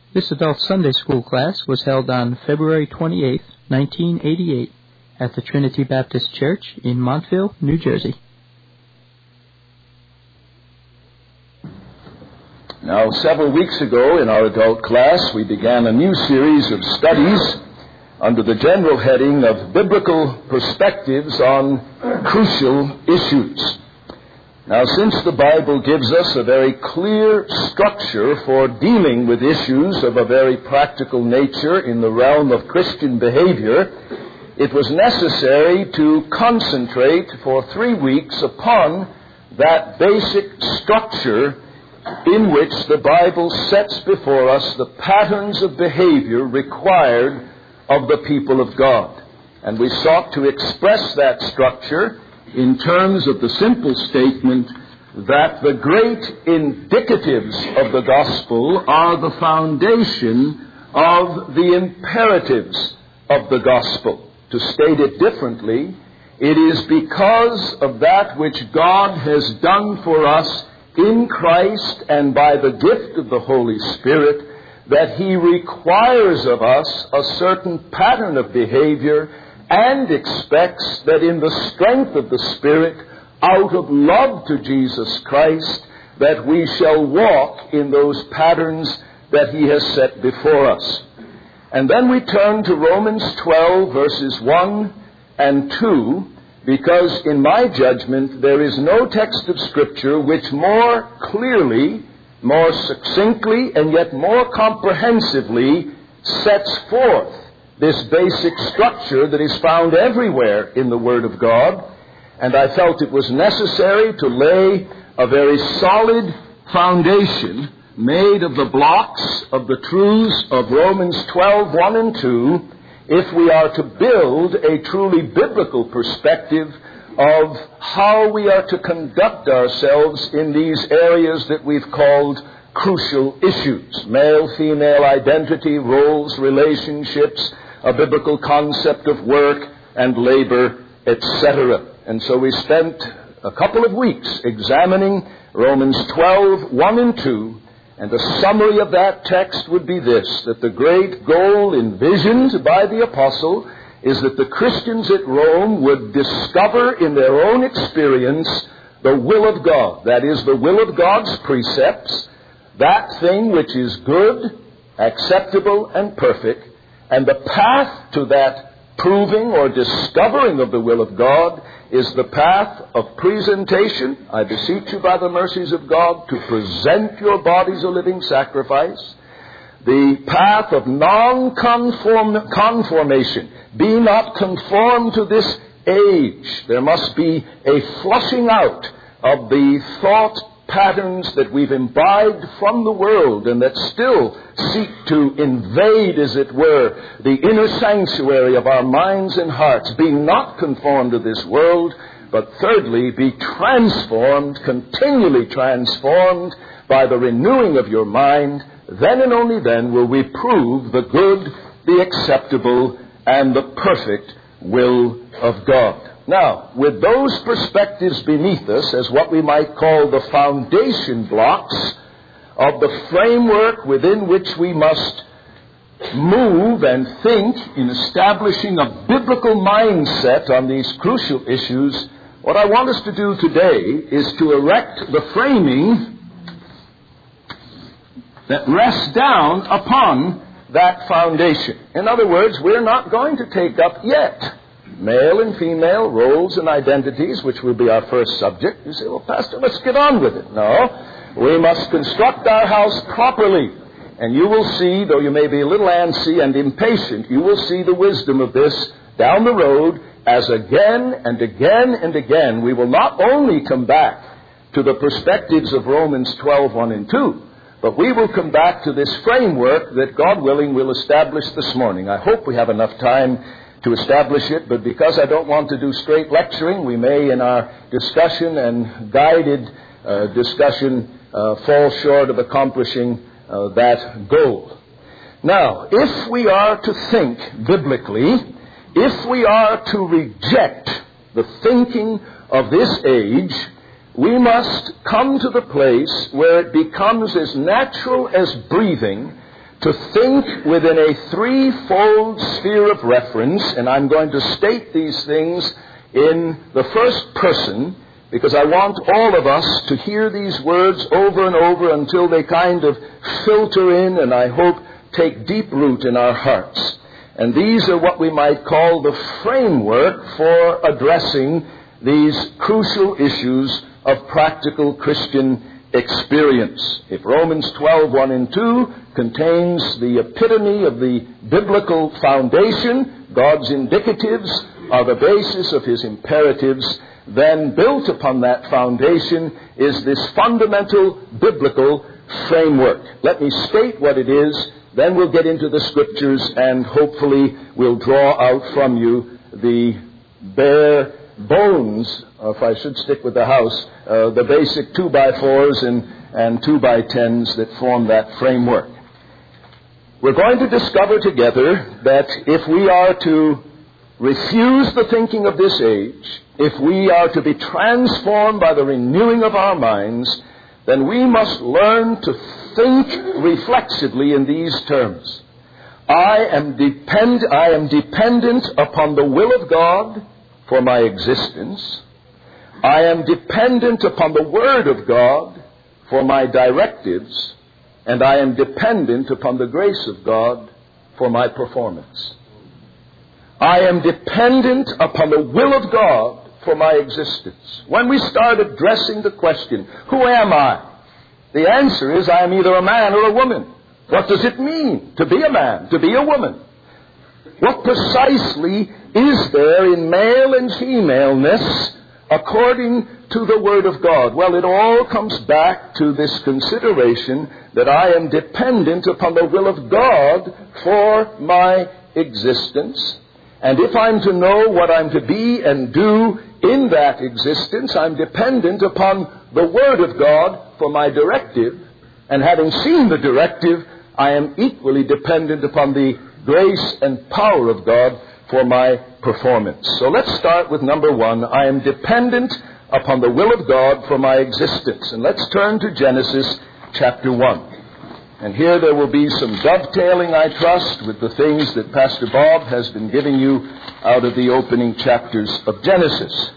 This adult Sunday school class was held on February 28, 1988, at the Trinity Baptist Church in Montville, New Jersey. Now, several weeks ago in our adult class, we began a new series of studies under the general heading of Biblical Perspectives on Crucial Issues. Now, since the Bible gives us a very clear structure for dealing with issues of a very practical nature in the realm of Christian behavior, it was necessary to concentrate for 3 weeks upon that basic structure in which the Bible sets before us the patterns of behavior required of the people of God. And we sought to express that structure in terms of the simple statement that the great indicatives of the gospel are the foundation of the imperatives of the gospel. To state it differently, it is because of that which God has done for us in Christ and by the gift of the Holy Spirit that He requires of us a certain pattern of behavior and expects that in the strength of the Spirit, out of love to Jesus Christ, that we shall walk in those patterns that He has set before us. And then we turn to Romans 12, verses 1 and 2, because in my judgment, there is no text of Scripture which more clearly, more succinctly, and yet more comprehensively sets forth this basic structure that is found everywhere in the Word of God. And I felt it was necessary to lay a very solid foundation made of the blocks of the truths of Romans 12, 1 and 2, if we are to build a truly biblical perspective of how we are to conduct ourselves in these areas that we've called crucial issues: male-female identity, roles, relationships, a biblical concept of work and labor, etc. And so we spent a couple of weeks examining Romans 12, 1 and 2, and the summary of that text would be this: that the great goal envisioned by the apostle is that the Christians at Rome would discover in their own experience the will of God, that is, the will of God's precepts, that thing which is good, acceptable, and perfect, and the path to that proving or discovering of the will of God is the path of presentation. I beseech you by the mercies of God to present your bodies a living sacrifice. The path of non-conformation. Be not conformed to this age. There must be a flushing out of the thought patterns that we've imbibed from the world and that still seek to invade, as it were, the inner sanctuary of our minds and hearts. Being not conformed to this world, but thirdly, be transformed, continually transformed by the renewing of your mind. Then and only then will we prove the good, the acceptable, and the perfect will of God. Now, with those perspectives beneath us as what we might call the foundation blocks of the framework within which we must move and think in establishing a biblical mindset on these crucial issues, what I want us to do today is to erect the framing that rests down upon that foundation. In other words, we're not going to take up yet male and female roles and identities, which will be our first subject. You say, well, Pastor, let's get on with it. No, we must construct our house properly. And you will see, though you may be a little antsy and impatient, you will see the wisdom of this down the road as again and again and again we will not only come back to the perspectives of Romans 12, 1 and 2, but we will come back to this framework that, God willing, we'll establish this morning. I hope we have enough time to establish it, but because I don't want to do straight lecturing, we may, in our discussion and guided discussion, fall short of accomplishing that goal. Now, if we are to think biblically, if we are to reject the thinking of this age, we must come to the place where it becomes as natural as breathing to think within a threefold sphere of reference, and I'm going to state these things in the first person, because I want all of us to hear these words over and over until they kind of filter in and I hope take deep root in our hearts. And these are what we might call the framework for addressing these crucial issues of practical Christian experience. If Romans 12:1 and 2 contains the epitome of the biblical foundation, God's indicatives are the basis of his imperatives, then built upon that foundation is this fundamental biblical framework. Let me state what it is, then we'll get into the scriptures and hopefully we'll draw out from you the bare bones, if I should stick with the house, the basic 2x4s and 2x10s that form that framework. We're going to discover together that if we are to refuse the thinking of this age, if we are to be transformed by the renewing of our minds, then we must learn to think reflexively in these terms. I am dependent upon the will of God for my existence. I am dependent upon the Word of God for my directives. And I am dependent upon the grace of God for my performance. I am dependent upon the will of God for my existence. When we start addressing the question, who am I? The answer is, I am either a man or a woman. What does it mean to be a man, to be a woman? What precisely is there in male and femaleness according to the Word of God? Well, it all comes back to this consideration that I am dependent upon the will of God for my existence. And if I'm to know what I'm to be and do in that existence, I'm dependent upon the Word of God for my directive. And having seen the directive, I am equally dependent upon the grace and power of God for my performance. So let's start with number one. I am dependent upon the will of God for my existence. And let's turn to Genesis chapter 1. And here there will be some dovetailing, I trust, with the things that Pastor Bob has been giving you out of the opening chapters of Genesis.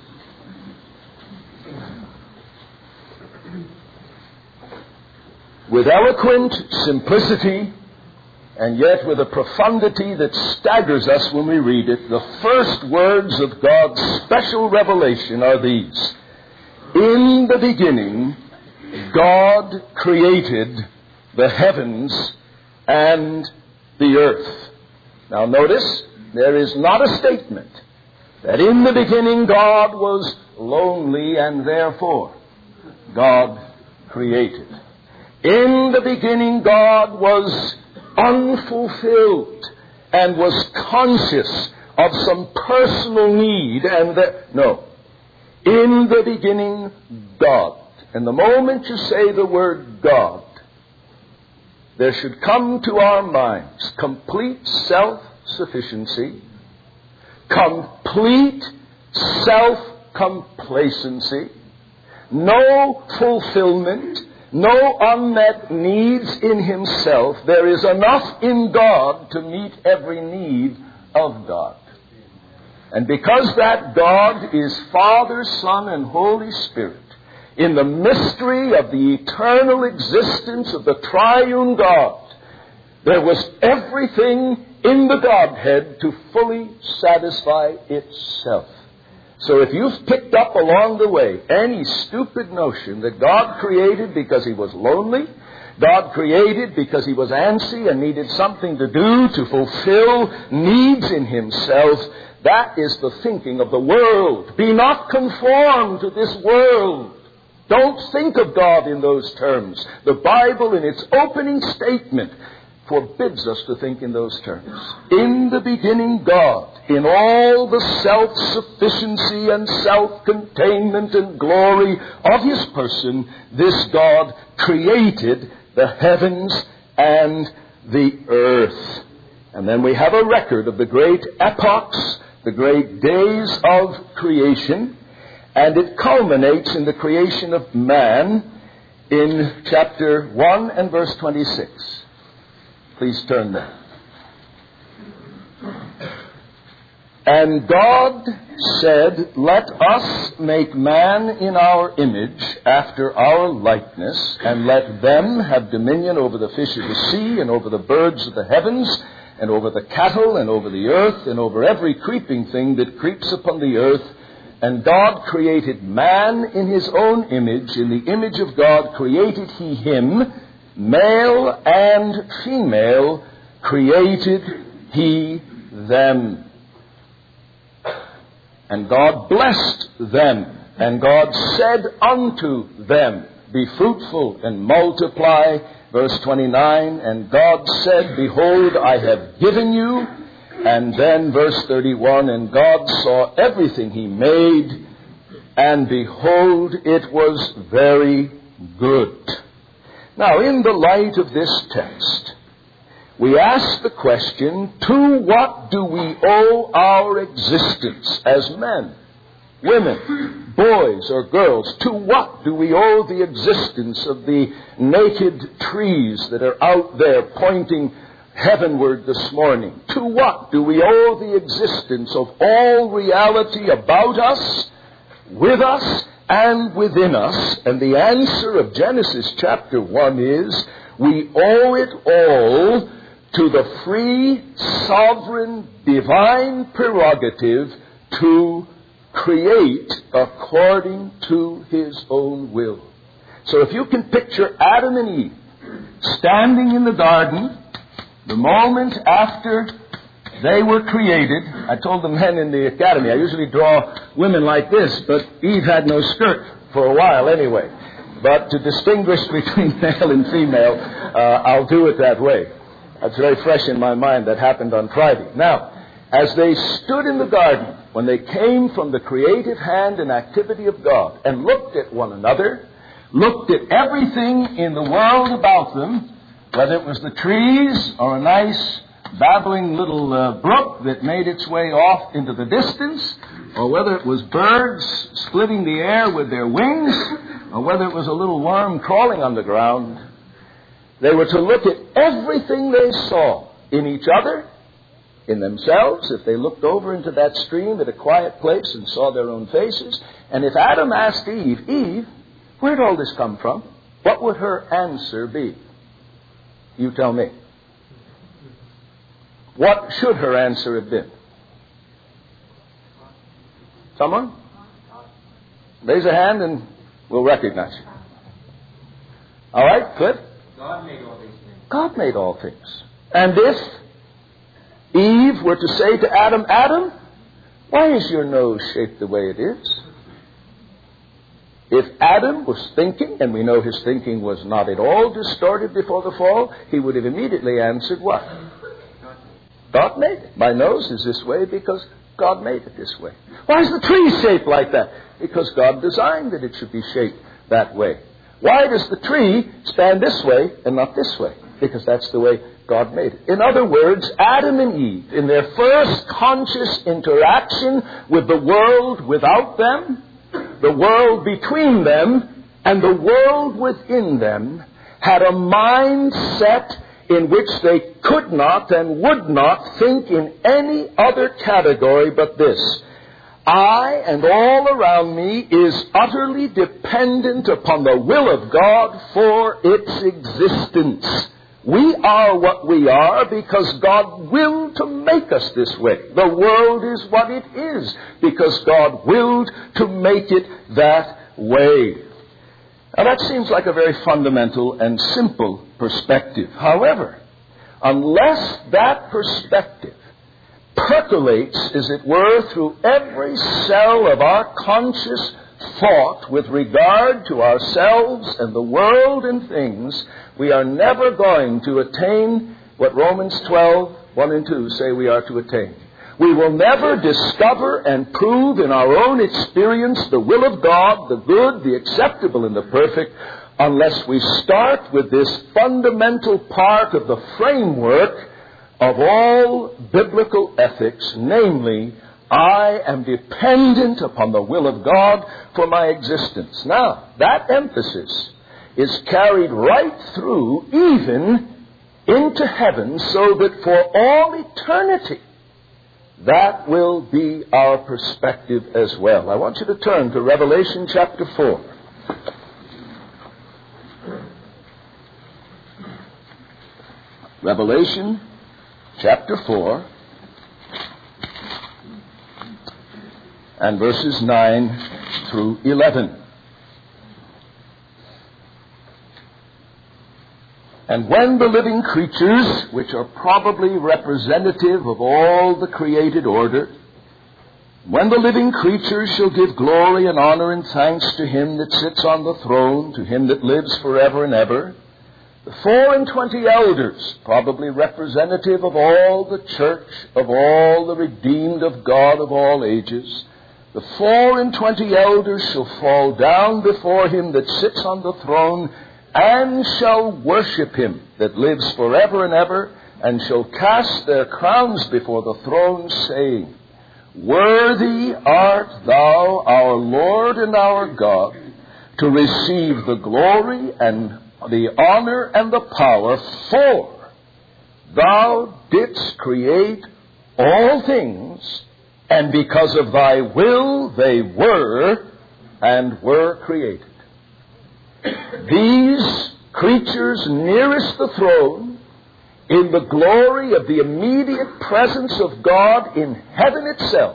With eloquent simplicity, and yet with a profundity that staggers us when we read it, the first words of God's special revelation are these. In the beginning, God created the heavens and the earth. Now notice, there is not a statement that in the beginning God was lonely and therefore God created. In the beginning God was unfulfilled and was conscious of some personal need no. In the beginning God. And the moment you say the word God, there should come to our minds complete self-sufficiency, complete self-complacency, no fulfillment, no unmet needs in himself. There is enough in God to meet every need of God. And because that God is Father, Son, and Holy Spirit, in the mystery of the eternal existence of the triune God, there was everything in the Godhead to fully satisfy itself. So if you've picked up along the way any stupid notion that God created because he was lonely, God created because he was antsy and needed something to do to fulfill needs in himself, that is the thinking of the world. Be not conformed to this world. Don't think of God in those terms. The Bible, in its opening statement, forbids us to think in those terms. In the beginning, God, in all the self-sufficiency and self-containment and glory of his person, this God created the heavens and the earth. And then we have a record of the great epochs, the great days of creation, and it culminates in the creation of man in chapter 1 and verse 26. Please turn there. And God said, let us make man in our image, after our likeness, and let them have dominion over the fish of the sea, and over the birds of the heavens, and over the cattle, and over the earth, and over every creeping thing that creeps upon the earth. And God created man in his own image. In the image of God created he him. Male and female created he them. And God blessed them. And God said unto them, be fruitful and multiply. Verse 29, and God said, behold, I have given you. And then verse 31, and God saw everything he made, and behold, it was very good. Now, in the light of this text, we ask the question, to what do we owe our existence as men, women, boys, or girls? To what do we owe the existence of the naked trees that are out there pointing heavenward this morning? To what do we owe the existence of all reality about us, with us, and within us? And the answer of Genesis chapter 1 is, we owe it all to the free, sovereign, divine prerogative to create according to his own will. So if you can picture Adam and Eve standing in the garden the moment after they were created. I told the men in the academy, I usually draw women like this, but Eve had no skirt for a while anyway. But to distinguish between male and female, I'll do it that way. That's very fresh in my mind. That happened on Friday. Now, as they stood in the garden, when they came from the creative hand and activity of God and looked at one another, looked at everything in the world about them, whether it was the trees or a nice babbling little brook that made its way off into the distance, or whether it was birds splitting the air with their wings, or whether it was a little worm crawling on the ground, they were to look at everything they saw in each other, in themselves, if they looked over into that stream at a quiet place and saw their own faces. And if Adam asked Eve, Eve, where did all this come from? What would her answer be? You tell me. What should her answer have been? Someone? Raise a hand and we'll recognize you. All right, Cliff? God made all these things. God made all things. And if Eve were to say to Adam, Adam, why is your nose shaped the way it is? If Adam was thinking, and we know his thinking was not at all distorted before the fall, he would have immediately answered what? God made it. My nose is this way because God made it this way. Why is the tree shaped like that? Because God designed that it should be shaped that way. Why does the tree stand this way and not this way? Because that's the way God made it. In other words, Adam and Eve, in their first conscious interaction with the world without them, the world between them, and the world within them, had a mindset in which they could not and would not think in any other category but this. I and all around me is utterly dependent upon the will of God for its existence. We are what we are because God willed to make us this way. The world is what it is because God willed to make it that way. Now that seems like a very fundamental and simple perspective. However, unless that perspective percolates, as it were, through every cell of our conscious thought with regard to ourselves and the world and things, we are never going to attain what Romans 12, 1 and 2 say we are to attain. We will never discover and prove in our own experience the will of God, the good, the acceptable, and the perfect, unless we start with this fundamental part of the framework of all biblical ethics, namely, I am dependent upon the will of God for my existence. Now, that emphasis is carried right through even into heaven, so that for all eternity, that will be our perspective as well. I want you to turn to Revelation chapter 4. Revelation chapter 4 and verses 9 through 11. And when the living creatures, which are probably representative of all the created order, when the living creatures shall give glory and honor and thanks to him that sits on the throne, to him that lives forever and ever, the 24 elders, probably representative of all the church, of all the redeemed of God of all ages, the 24 elders shall fall down before him that sits on the throne, and shall worship him that lives forever and ever, and shall cast their crowns before the throne, saying, Worthy art thou, our Lord and our God, to receive the glory and the honor and the power, for thou didst create all things, and because of thy will they were and were created. These creatures nearest the throne, in the glory of the immediate presence of God in heaven itself,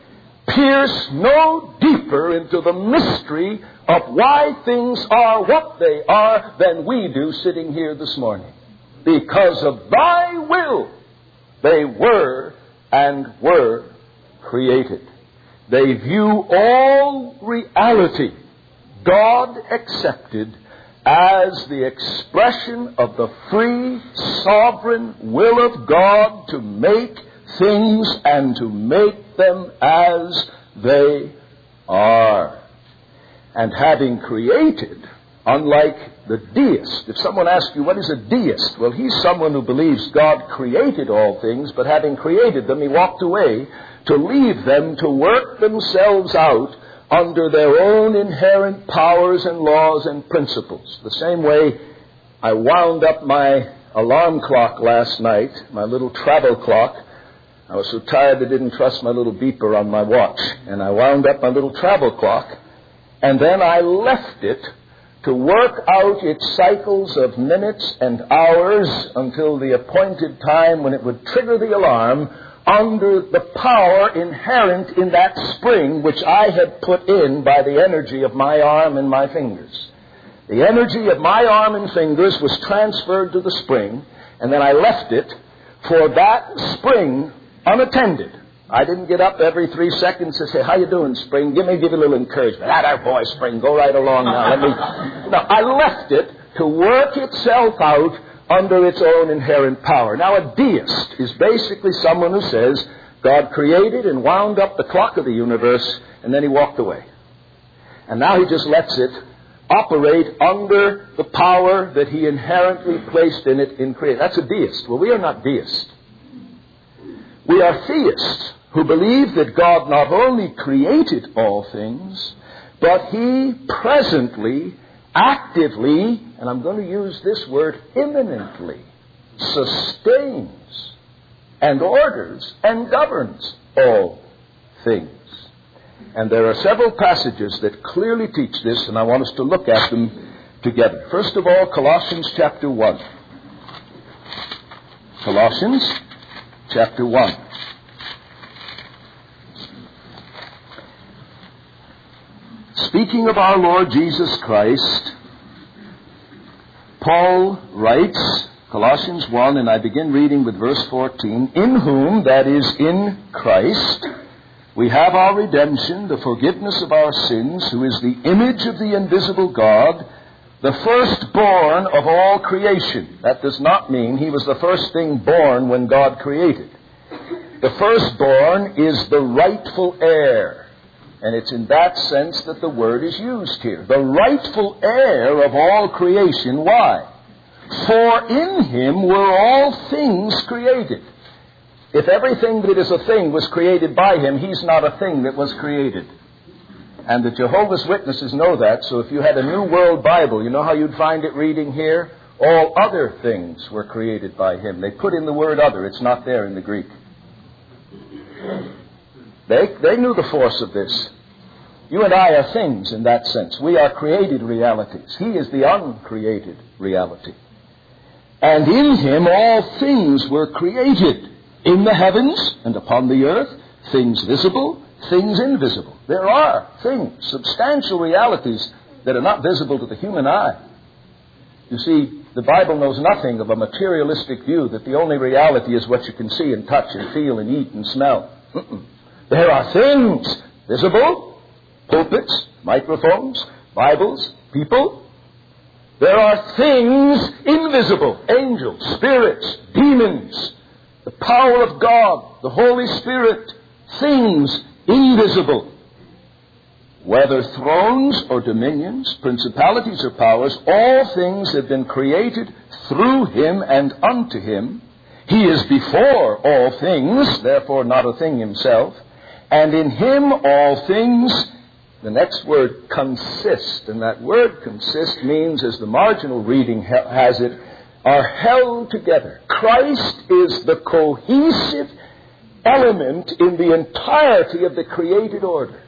pierce no deeper into the mystery of why things are what they are than we do sitting here this morning. Because of thy will, they were and were created. They view all reality, God accepted, as the expression of the free, sovereign will of God to make things and to make them as they are. And having created, unlike the deist, if someone asks you, what is a deist? Well, he's someone who believes God created all things, but having created them, he walked away to leave them to work themselves out under their own inherent powers and laws and principles. The same way I wound up my alarm clock last night, my little travel clock. I was so tired I didn't trust my little beeper on my watch. And I wound up my little travel clock, and then I left it to work out its cycles of minutes and hours until the appointed time when it would trigger the alarm, under the power inherent in that spring which I had put in by the energy of my arm and my fingers. The energy of my arm and fingers was transferred to the spring, and then I left it for that spring unattended. I didn't get up every 3 seconds to say, how you doing, spring? Give you a little encouragement. Our boy, spring, go right along now. No, I left it to work itself out under its own inherent power. Now, a deist is basically someone who says God created and wound up the clock of the universe, and then he walked away. And now he just lets it operate under the power that he inherently placed in it in creation. That's a deist. Well, we are not deists. We are theists who believe that God not only created all things, but he presently, actively, and I'm going to use this word, imminently, sustains and orders and governs all things. And there are several passages that clearly teach this, and I want us to look at them together. First of all, Colossians chapter 1. Colossians chapter 1. Speaking of our Lord Jesus Christ, Paul writes, Colossians 1, and I begin reading with verse 14, in whom, that is, in Christ, we have our redemption, the forgiveness of our sins, who is the image of the invisible God, the firstborn of all creation. That does not mean he was the first thing born when God created. The firstborn is the rightful heir. And it's in that sense that the word is used here. The rightful heir of all creation. Why? For in him were all things created. If everything that is a thing was created by him, he's not a thing that was created. And the Jehovah's Witnesses know that. So if you had a New World Bible, you know how you'd find it reading here? All other things were created by him. They put in the word other. It's not there in the Greek. They knew the force of this. You and I are things in that sense. We are created realities. He is the uncreated reality. And in him all things were created, in the heavens and upon the earth, things visible, things invisible. There are things, substantial realities that are not visible to the human eye. You see, the Bible knows nothing of a materialistic view that the only reality is what you can see and touch and feel and eat and smell. There are things visible, pulpits, microphones, Bibles, people. There are things invisible, angels, spirits, demons, the power of God, the Holy Spirit, things invisible. Whether thrones or dominions, principalities or powers, all things have been created through him and unto him. He is before all things, therefore not a thing himself. And in him all things, the next word, consist. And that word consist means, as the marginal reading has it, are held together. Christ is the cohesive element in the entirety of the created order.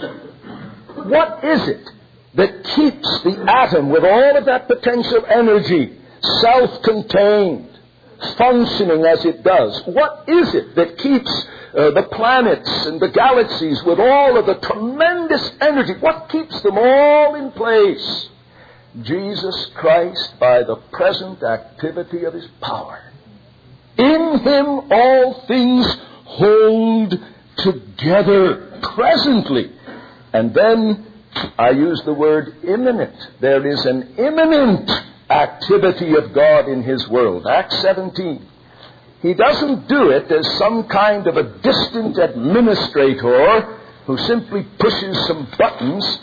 What is it that keeps the atom with all of that potential energy, self-contained, functioning as it does? What is it that keeps the planets and the galaxies with all of the tremendous energy? What keeps them all in place? Jesus Christ, by the present activity of his power. In him all things hold together presently. And then I use the word imminent. There is an imminent activity of God in his world. Acts 17. He doesn't do it as some kind of a distant administrator who simply pushes some buttons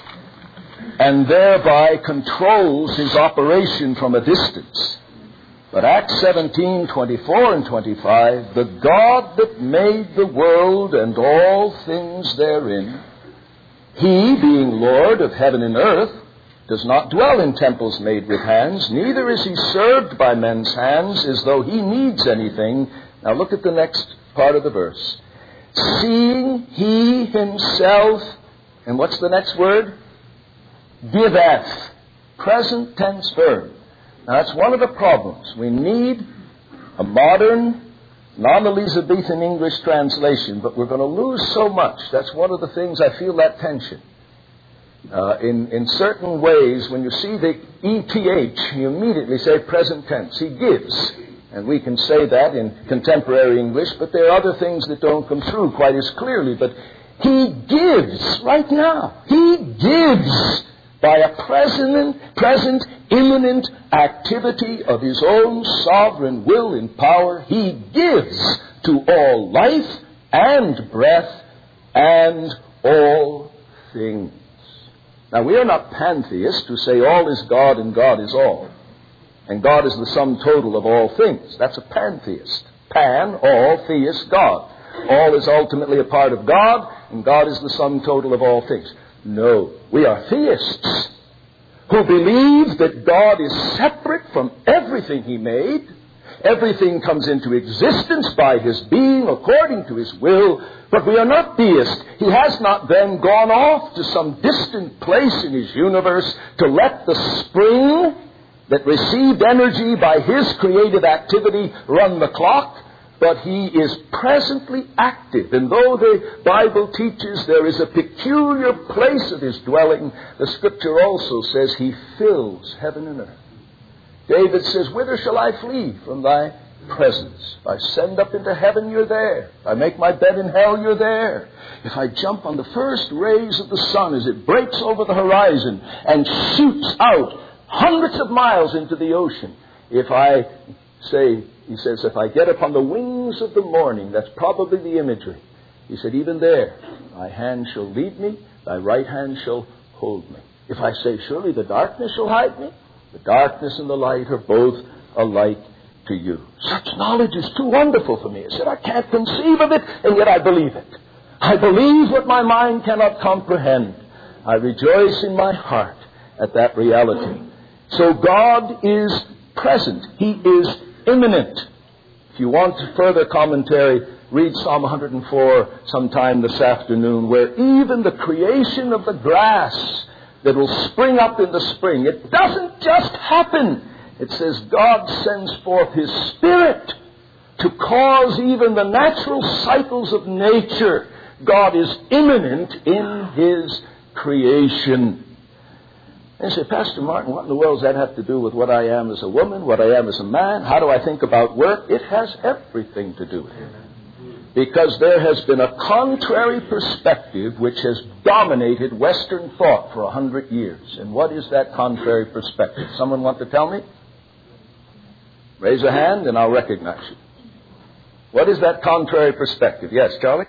and thereby controls his operation from a distance. But Acts 17, 24 and 25, the God that made the world and all things therein, he, being Lord of heaven and earth, does not dwell in temples made with hands, neither is he served by men's hands as though he needs anything. Now look at the next part of the verse. Seeing he himself, and what's the next word? Giveth. Present tense verb. Now that's one of the problems. We need a modern, non-Elizabethan English translation, but we're going to lose so much. That's one of the things, I feel that tension. In certain ways, when you see the ETH, you immediately say present tense. He gives. And we can say that in contemporary English, but there are other things that don't come through quite as clearly. But he gives right now. He gives by a present, imminent activity of his own sovereign will and power. He gives to all life and breath and all things. Now, we are not pantheists who say all is God and God is all. And God is the sum total of all things. That's a pantheist. Pan, all, theist, God. All is ultimately a part of God, and God is the sum total of all things. No, we are theists who believe that God is separate from everything he made. Everything comes into existence by his being according to his will. But we are not deists. He has not then gone off to some distant place in his universe to let the spring that received energy by his creative activity run the clock. But he is presently active. And though the Bible teaches there is a peculiar place of his dwelling, the Scripture also says he fills heaven and earth. David says, whither shall I flee from thy presence? If I send up into heaven, you're there. If I make my bed in hell, you're there. If I jump on the first rays of the sun as it breaks over the horizon and shoots out hundreds of miles into the ocean, if I say, he says, if I get upon the wings of the morning, that's probably the imagery. He said, even there, thy hand shall lead me, thy right hand shall hold me. If I say, surely the darkness shall hide me, the darkness and the light are both alike to you. Such knowledge is too wonderful for me. I said, I can't conceive of it, and yet I believe it. I believe what my mind cannot comprehend. I rejoice in my heart at that reality. So God is present. He is imminent. If you want further commentary, read Psalm 104 sometime this afternoon, where even the creation of the grass that will spring up in the spring, it doesn't just happen. It says God sends forth His Spirit to cause even the natural cycles of nature. God is imminent in His creation. And you say, Pastor Martin, what in the world does that have to do with what I am as a woman, what I am as a man? How do I think about work? It has everything to do with it. Because there has been a contrary perspective which has dominated Western thought for 100 years. And what is that contrary perspective? Someone want to tell me? Raise a hand and I'll recognize you. What is that contrary perspective? Yes, Charlie?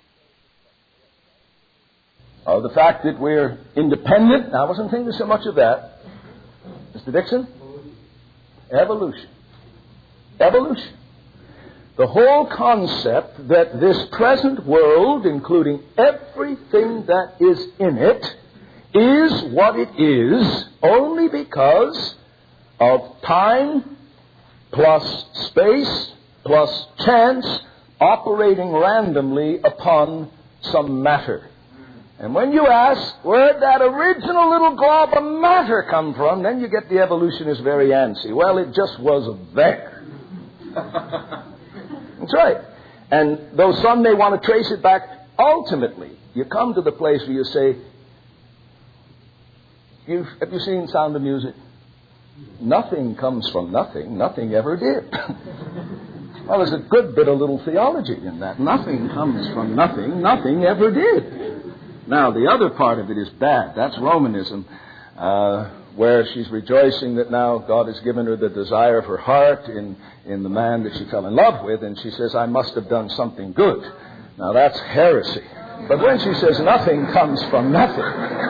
Oh, the fact that we're independent. Now, I wasn't thinking so much of that. Mr. Dixon? Evolution. Evolution. The whole concept that this present world, including everything that is in it, is what it is only because of time plus space plus chance operating randomly upon some matter. And when you ask, where'd that original little glob of matter come from, then you get the evolutionist very antsy. Well, it just was there. That's right. And though some may want to trace it back, ultimately, you come to the place where you say, have you seen Sound of Music? Nothing comes from nothing. Nothing ever did. Well, there's a good bit of little theology in that. Nothing comes from nothing. Nothing ever did. Now, the other part of it is bad. That's Romanism, where she's rejoicing that now God has given her the desire of her heart in the man that she fell in love with, and she says, I must have done something good. Now, that's heresy. But when she says nothing comes from nothing,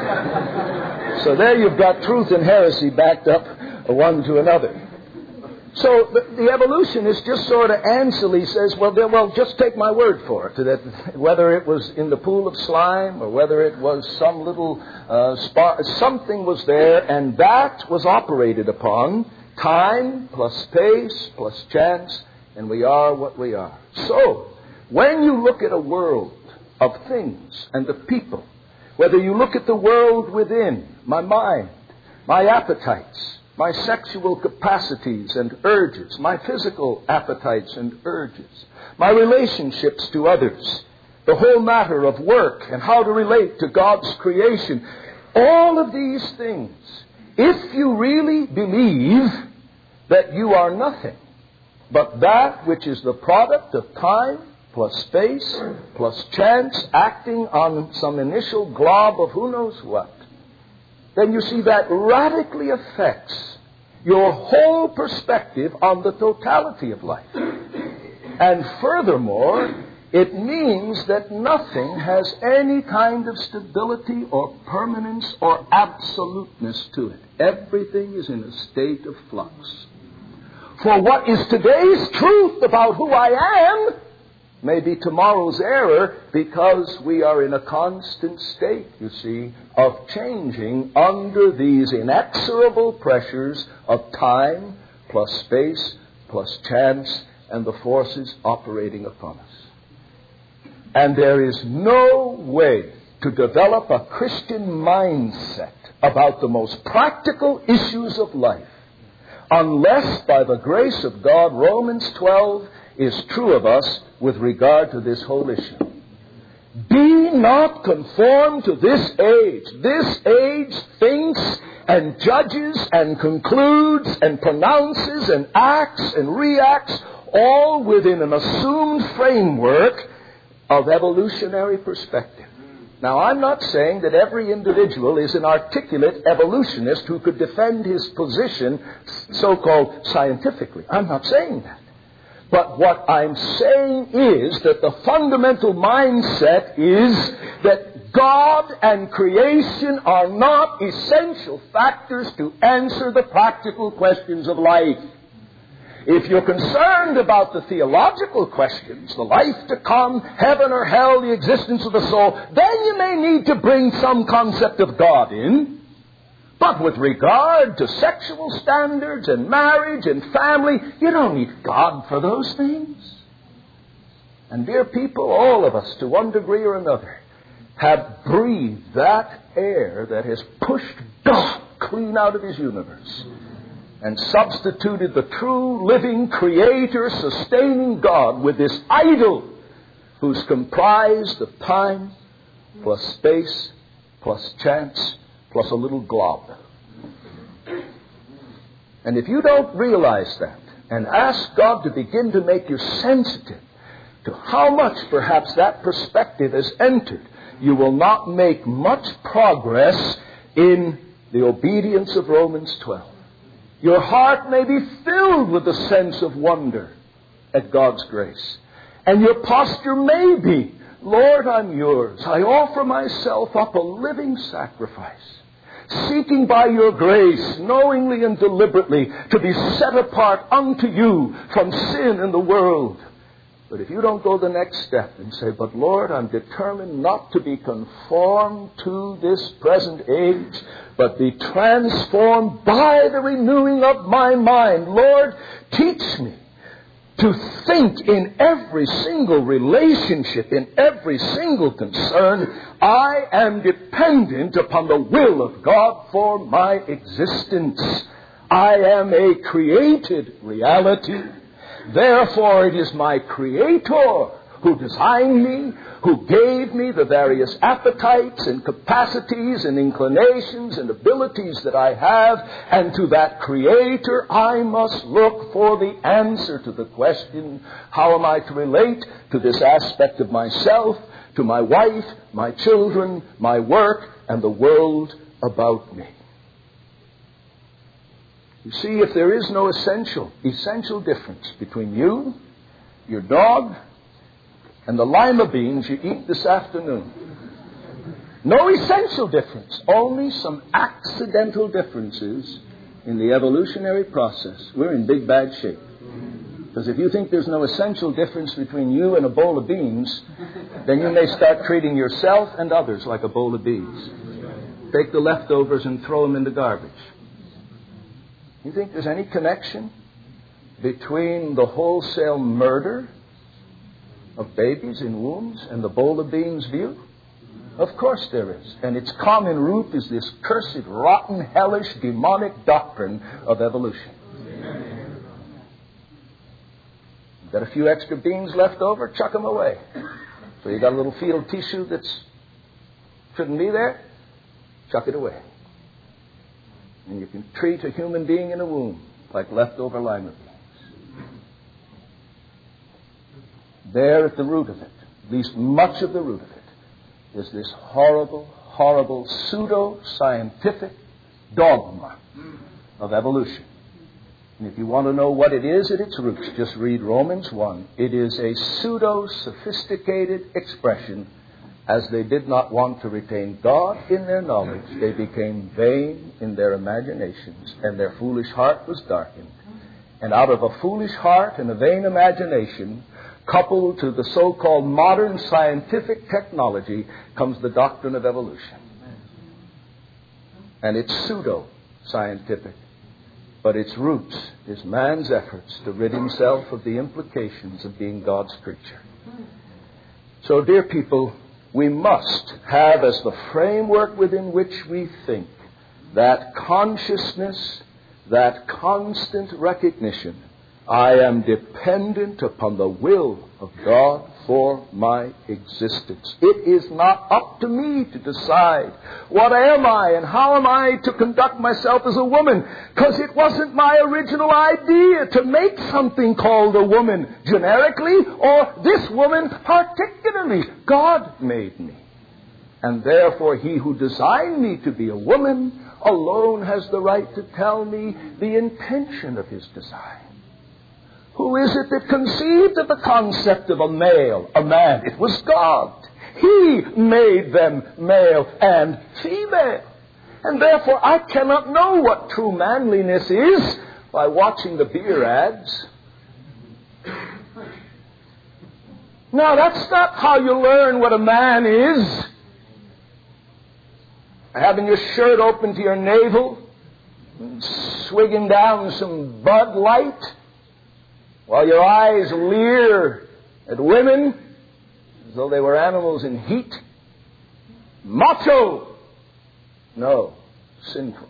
so there you've got truth and heresy backed up one to another. So the evolutionist just sort of answerly says, well, just take my word for it, that whether it was in the pool of slime or whether it was some little spot, something was there, and that was operated upon, time plus space plus chance, and we are what we are. So, when you look at a world of things and of people, whether you look at the world within, my mind, my appetites, my sexual capacities and urges, my physical appetites and urges, my relationships to others, the whole matter of work and how to relate to God's creation, all of these things, if you really believe that you are nothing but that which is the product of time plus space plus chance acting on some initial glob of who knows what, then you see that radically affects your whole perspective on the totality of life. And furthermore, it means that nothing has any kind of stability or permanence or absoluteness to it. Everything is in a state of flux. For what is today's truth about who I am may be tomorrow's error, because we are in a constant state, you see, of changing under these inexorable pressures of time plus space plus chance and the forces operating upon us. And there is no way to develop a Christian mindset about the most practical issues of life unless, by the grace of God, Romans 12 is true of us with regard to this whole issue. Be not conformed to this age. This age thinks and judges and concludes and pronounces and acts and reacts all within an assumed framework of evolutionary perspective. Now, I'm not saying that every individual is an articulate evolutionist who could defend his position so-called scientifically. I'm not saying that. But what I'm saying is that the fundamental mindset is that God and creation are not essential factors to answer the practical questions of life. If you're concerned about the theological questions, the life to come, heaven or hell, the existence of the soul, then you may need to bring some concept of God in. But with regard to sexual standards and marriage and family, you don't need God for those things. And dear people, all of us, to one degree or another, have breathed that air that has pushed God clean out of His universe and substituted the true, living, creator, sustaining God with this idol who's comprised of time plus space plus chance plus a little glob. And if you don't realize that and ask God to begin to make you sensitive to how much perhaps that perspective has entered, you will not make much progress in the obedience of Romans 12. Your heart may be filled with a sense of wonder at God's grace. And your posture may be, Lord, I'm yours. I offer myself up a living sacrifice, seeking by your grace, knowingly and deliberately, to be set apart unto you from sin in the world. But if you don't go the next step and say, but Lord, I'm determined not to be conformed to this present age, but be transformed by the renewing of my mind. Lord, teach me to think in every single relationship, in every single concern, I am dependent upon the will of God for my existence. I am a created reality. Therefore, it is my Creator who designed me, who gave me the various appetites and capacities and inclinations and abilities that I have. And to that Creator, I must look for the answer to the question, how am I to relate to this aspect of myself, to my wife, my children, my work, and the world about me? You see, if there is no essential difference between you, your dog, and the lima beans you eat this afternoon, no essential difference, only some accidental differences in the evolutionary process, we're in big bad shape. Because if you think there's no essential difference between you and a bowl of beans, then you may start treating yourself and others like a bowl of beans. Take the leftovers and throw them in the garbage. You think there's any connection between the wholesale murder of babies in wombs and the bowl of beans view? Of course there is. And its common root is this cursed, rotten, hellish, demonic doctrine of evolution. You've got a few extra beans left over, chuck them away. So you got a little fetal tissue that shouldn't be there, chuck it away. And you can treat a human being in a womb like leftover lima beans. There at the root of it, at least much of the root of it, is this horrible, horrible pseudo-scientific dogma of evolution. And if you want to know what it is at its roots, just read Romans 1. It is a pseudo-sophisticated expression. As they did not want to retain God in their knowledge, they became vain in their imaginations, and their foolish heart was darkened. And out of a foolish heart and a vain imagination, coupled to the so-called modern scientific technology, comes the doctrine of evolution. And it's pseudo-scientific, but its roots is man's efforts to rid himself of the implications of being God's creature. So, dear people, we must have as the framework within which we think that consciousness, that constant recognition, I am dependent upon the will of God for my existence. It is not up to me to decide what am I and how am I to conduct myself as a woman, because it wasn't my original idea to make something called a woman generically or this woman particularly. God made me. And therefore he who designed me to be a woman alone has the right to tell me the intention of his design. Who is it that conceived of the concept of a male, a man? It was God. He made them male and female. And therefore I cannot know what true manliness is by watching the beer ads. No, that's not how you learn what a man is. having your shirt open to your navel, swigging down some Bud Light, while your eyes leer at women as though they were animals in heat. Macho! No, sinful.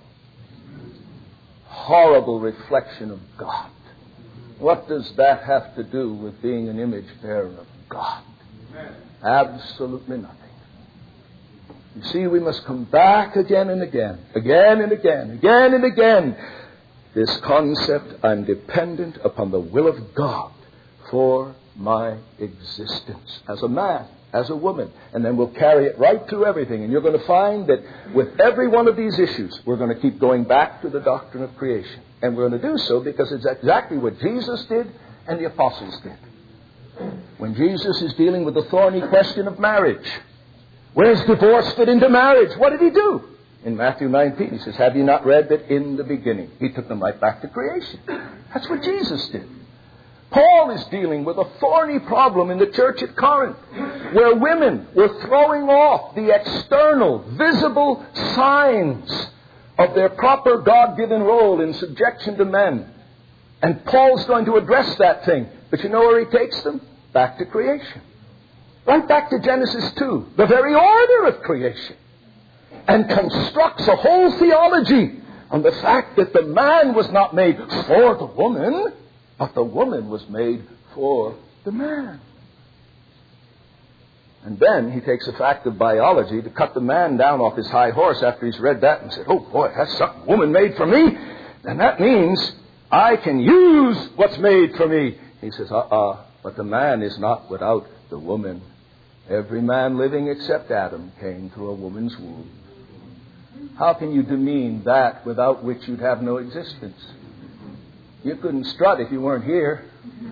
Horrible reflection of God. What does that have to do with being an image bearer of God? Absolutely nothing. You see, we must come back again and again, again and again, again and again. This concept, I'm dependent upon the will of God for my existence as a man, as a woman. And then we'll carry it right through everything. And you're going to find that with every one of these issues, we're going to keep going back to the doctrine of creation. And we're going to do so because it's exactly what Jesus did and the apostles did. When Jesus is dealing with the thorny question of marriage, where's divorce fit into marriage? What did he do? In Matthew 19, he says, have you not read that in the beginning? He took them right back to creation. That's what Jesus did. Paul is dealing with a thorny problem in the church at Corinth, where women were throwing off the external, visible signs of their proper God-given role in subjection to men. And Paul's going to address that thing. But you know where he takes them? Back to creation. Right back to Genesis 2, the very order of creation. And constructs a whole theology on the fact that the man was not made for the woman, but the woman was made for the man. And then he takes a fact of biology to cut the man down off his high horse after he's read that and said, oh boy, that's something woman made for me. And that means I can use what's made for me. He says, but the man is not without the woman. Every man living except Adam came through a woman's womb. How can you demean that without which you'd have no existence? You couldn't strut if you weren't here.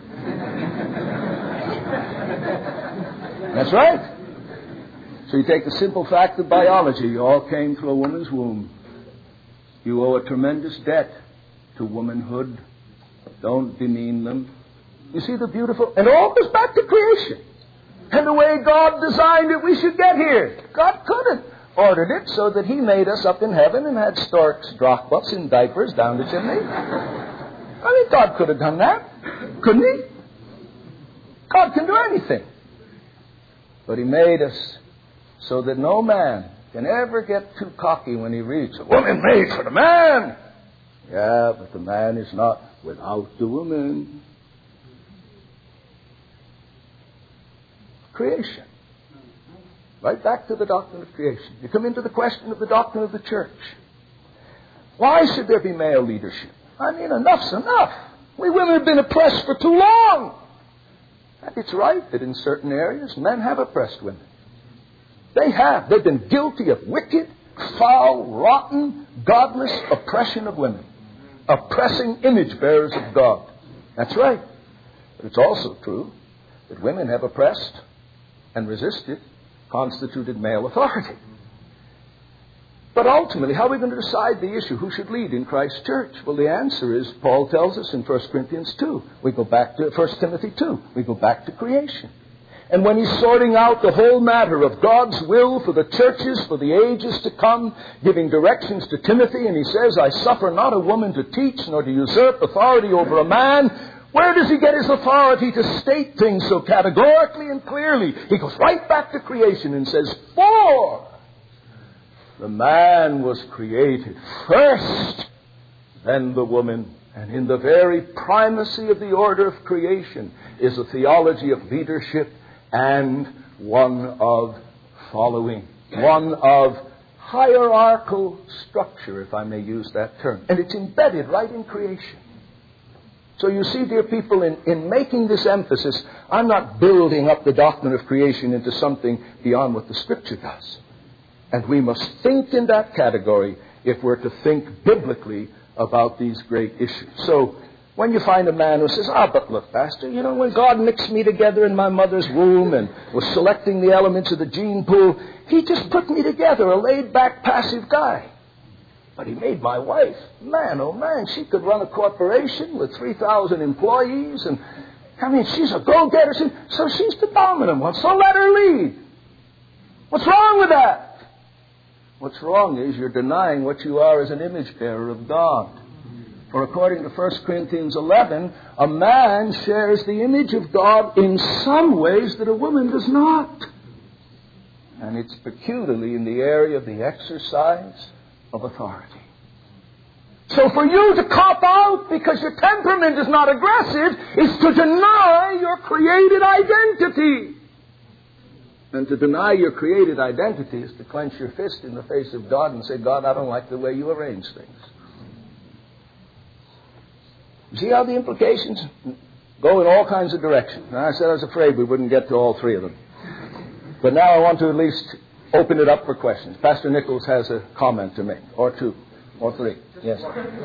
That's right. So you take the simple fact of biology. You all came through a woman's womb. You owe a tremendous debt to womanhood. Don't demean them. You see the beautiful... And all goes back to creation. And the way God designed it, we should get here. God could have ordered it so that he made us up in heaven and had storks, drachmas in diapers down the chimney. I mean, God could have done that. Couldn't he? God can do anything. But he made us so that no man can ever get too cocky when he reads, a woman made for the man. Yeah, but the man is not without the woman. Creation. Right back to the doctrine of creation. You come into the question of the doctrine of the church. Why should there be male leadership? I mean, enough's enough. We women have been oppressed for too long. And it's right that in certain areas men have oppressed women. They have. They've been guilty of wicked, foul, rotten, godless oppression of women. Oppressing image bearers of God. That's right. But it's also true that women have oppressed and resisted constituted male authority. But ultimately, how are we going to decide the issue? Who should lead in Christ's church? Well, the answer is, Paul tells us in 1 Corinthians 2. We go back to 1 Timothy 2. We go back to creation. And when he's sorting out the whole matter of God's will for the churches, for the ages to come, giving directions to Timothy, and he says, I suffer not a woman to teach, nor to usurp authority over a man. Where does he get his authority to state things so categorically and clearly? He goes right back to creation and says, for the man was created first, then the woman. And in the very primacy of the order of creation is a theology of leadership and one of following, one of hierarchical structure, if I may use that term. And it's embedded right in creation. So you see, dear people, in making this emphasis, I'm not building up the doctrine of creation into something beyond what the Scripture does. And we must think in that category if we're to think biblically about these great issues. So when you find a man who says, but look, Pastor, you know, when God mixed me together in my mother's womb and was selecting the elements of the gene pool, he just put me together, a laid-back, passive guy. But he made my wife. Man, oh man, she could run a corporation with 3,000 employees. And, I mean, she's a go-getter. So she's the dominant one. So let her lead. What's wrong with that? What's wrong is you're denying what you are as an image bearer of God. For according to 1 Corinthians 11, a man shares the image of God in some ways that a woman does not. And it's peculiarly in the area of the exercise of authority. So for you to cop out because your temperament is not aggressive is to deny your created identity. And to deny your created identity is to clench your fist in the face of God and say, God, I don't like the way you arrange things. See how the implications go in all kinds of directions. And I said I was afraid we wouldn't get to all three of them. But now I want to at least open it up for questions. Pastor Nichols has a comment to make, or two, or three. Yes.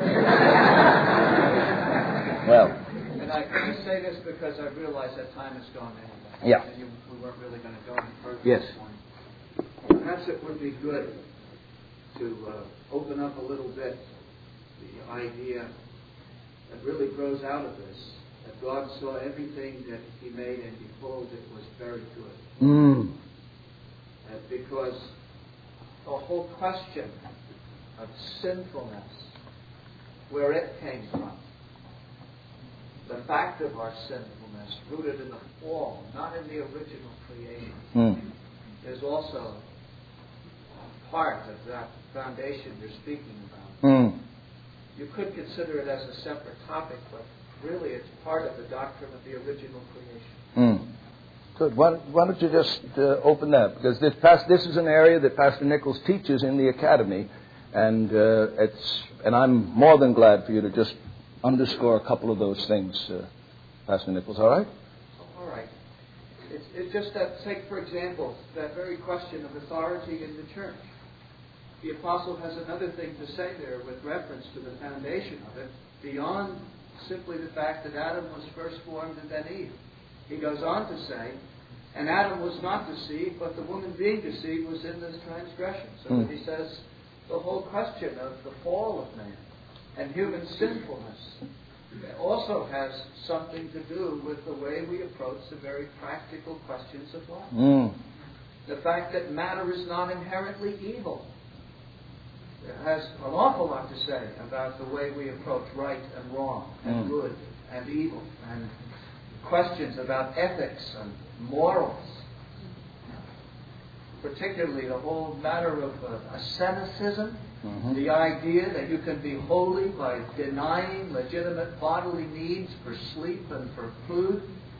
Well. And I say this because I realize that time is gone anyway. Yeah. And we weren't really going to go any further Yes. this morning. Perhaps it would be good to open up a little bit the idea that really grows out of this, that God saw everything that He made and behold, it was very good. Because the whole question of sinfulness, where it came from, the fact of our sinfulness, rooted in the fall, not in the original creation, is also part of that foundation you're speaking about. You could consider it as a separate topic, but really it's part of the doctrine of the original creation. Good. Why don't you just open that? Because this is an area that Pastor Nichols teaches in the academy, and I'm more than glad for you to just underscore a couple of those things, Pastor Nichols. All right? All right. It's just that, take for example, that very question of authority in the church. The apostle has another thing to say there with reference to the foundation of it, beyond simply the fact that Adam was first formed and then Eve. He goes on to say, and Adam was not deceived, but the woman being deceived was in this transgression. So that he says the whole question of the fall of man and human sinfulness also has something to do with the way we approach the very practical questions of life. The fact that matter is not inherently evil. It has an awful lot to say about the way we approach right and wrong and good and evil and questions about ethics and morals. Particularly the whole matter of asceticism, the idea that you can be holy by denying legitimate bodily needs for sleep and for food.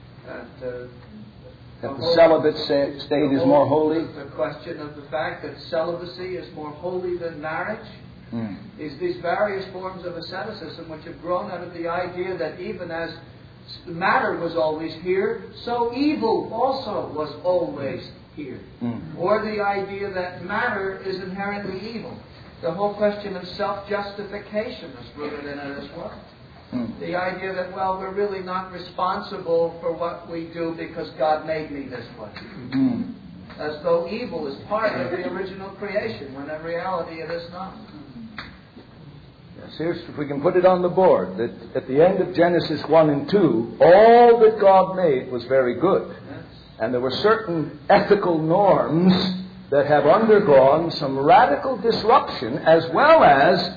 That the celibate state is more holy. The question of the fact that celibacy is more holy than marriage. These various forms of asceticism which have grown out of the idea that even as matter was always here, so evil also was always here. Or the idea that matter is inherently evil. The whole question of self-justification is rooted in it as well. The idea that, well, we're really not responsible for what we do because God made me this way. As though evil is part of the original creation, when in reality it is not. Yes, here's, if we can put it on the board, that at the end of Genesis 1 and 2, all that God made was very good. Yes. And there were certain ethical norms that have undergone some radical disruption as well as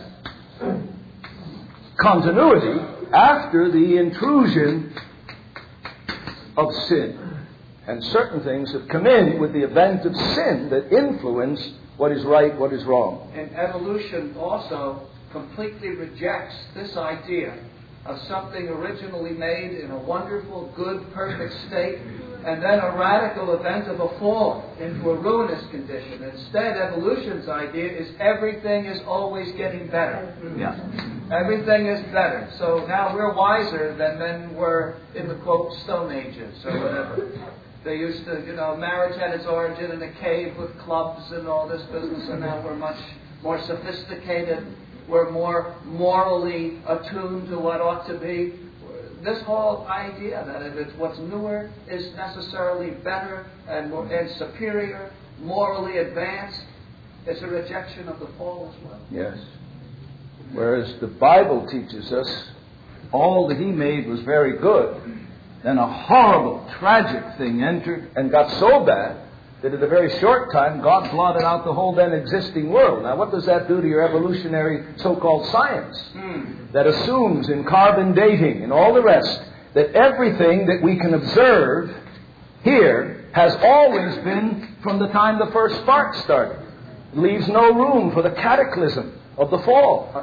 continuity after the intrusion of sin. And certain things have come in with the event of sin that influence what is right, what is wrong. And evolution also completely rejects this idea of something originally made in a wonderful, good, perfect state, and then a radical event of a fall into a ruinous condition. Instead, evolution's idea is everything is always getting better. Yeah. Everything is better. So now we're wiser than men were in the, quote, Stone Ages or whatever. They used to, marriage had its origin in a cave with clubs and all this business, and now we're much more sophisticated. We're more morally attuned to what ought to be. This whole idea that if it's what's newer is necessarily better and superior, morally advanced, is a rejection of the fall as well. Yes. Whereas the Bible teaches us all that He made was very good. Then a horrible, tragic thing entered and got so bad that in a very short time, God blotted out the whole then existing world. Now, what does that do to your evolutionary so-called science? That assumes in carbon dating and all the rest that everything that we can observe here has always been from the time the first spark started. It leaves no room for the cataclysm of the fall,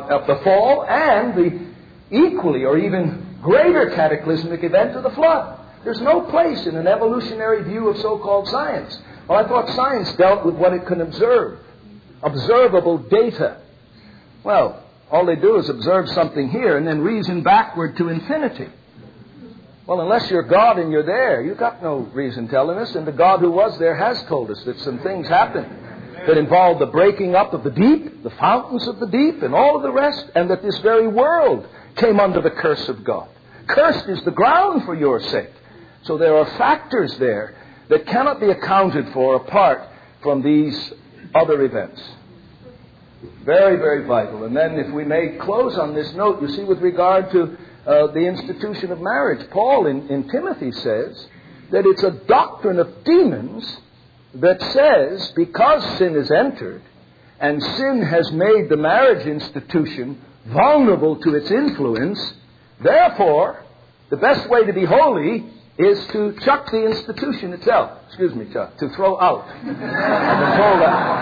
and the equally or even greater cataclysmic event of the flood. There's no place in an evolutionary view of so-called science. Well, I thought science dealt with what it can observe, observable data. Well, all they do is observe something here and then reason backward to infinity. Well, unless you're God and you're there, you've got no reason telling us. And the God who was there has told us that some things happened that involved the breaking up of the deep, the fountains of the deep, and all of the rest, and that this very world came under the curse of God. Cursed is the ground for your sake. So there are factors there that cannot be accounted for apart from these other events. Very, very vital. And then if we may close on this note, you see, with regard to the institution of marriage, Paul in Timothy says that it's a doctrine of demons that says because sin has entered and sin has made the marriage institution vulnerable to its influence, therefore, the best way to be holy is to chuck the institution itself. Excuse me, Chuck. To throw out. I've been told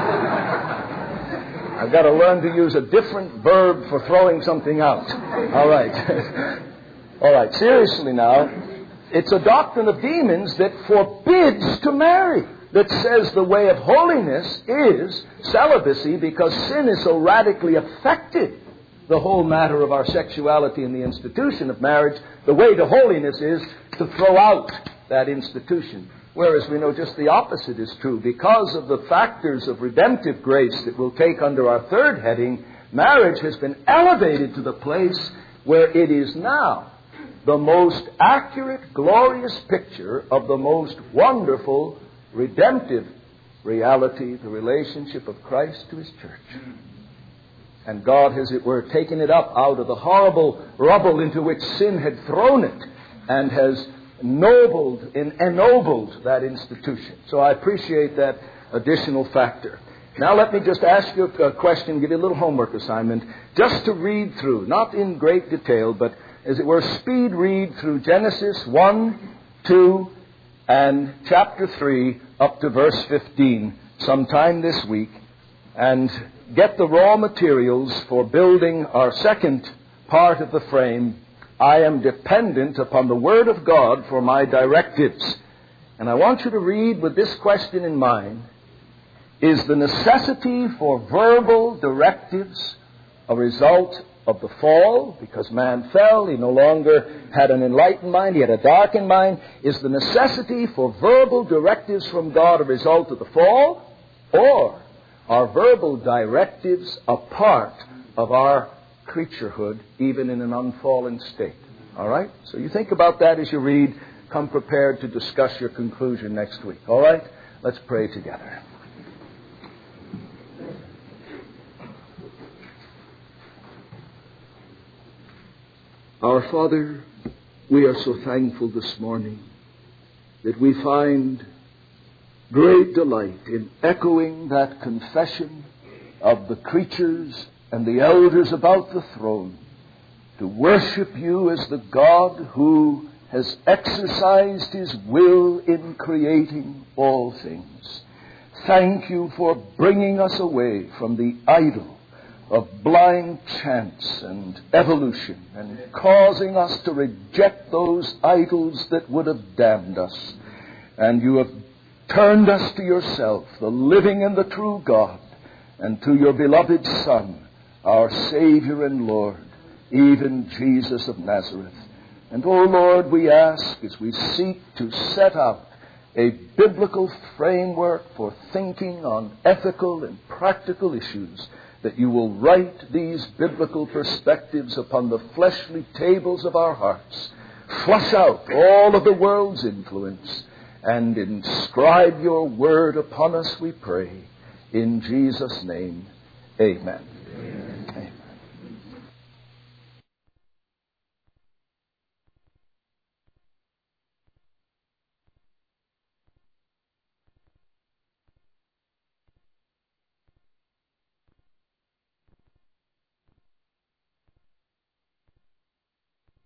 that. I've got to learn to use a different verb for throwing something out. All right. All right. Seriously now, it's a doctrine of demons that forbids to marry. That says the way of holiness is celibacy because sin is so radically affected the whole matter of our sexuality and the institution of marriage. The way to holiness is to throw out that institution. Whereas we know just the opposite is true. Because of the factors of redemptive grace that we'll take under our third heading, marriage has been elevated to the place where it is now the most accurate, glorious picture of the most wonderful, redemptive reality, the relationship of Christ to His church. And God, as it were, taken it up out of the horrible rubble into which sin had thrown it and has ennobled that institution. So I appreciate that additional factor. Now let me just ask you a question, give you a little homework assignment, just to read through, not in great detail, but as it were, speed read through Genesis 1, 2, and chapter 3 up to verse 15 sometime this week, and get the raw materials for building our second part of the frame. I am dependent upon the Word of God for my directives. And I want you to read with this question in mind: is the necessity for verbal directives a result of the fall? Because man fell, he no longer had an enlightened mind, he had a darkened mind. Is the necessity for verbal directives from God a result of the fall? Or are verbal directives a part of our creaturehood, even in an unfallen state? All right? So you think about that as you read. Come prepared to discuss your conclusion next week. All right? Let's pray together. Our Father, we are so thankful this morning that we find great delight in echoing that confession of the creatures and the elders about the throne, to worship you as the God who has exercised His will in creating all things. Thank you for bringing us away from the idol of blind chance and evolution and causing us to reject those idols that would have damned us. And you have turned us to yourself, the living and the true God, and to your beloved Son, our Savior and Lord, even Jesus of Nazareth. And, oh Lord, we ask as we seek to set out a biblical framework for thinking on ethical and practical issues, that you will write these biblical perspectives upon the fleshly tables of our hearts, flush out all of the world's influence, and inscribe your word upon us, we pray. In Jesus' name, amen.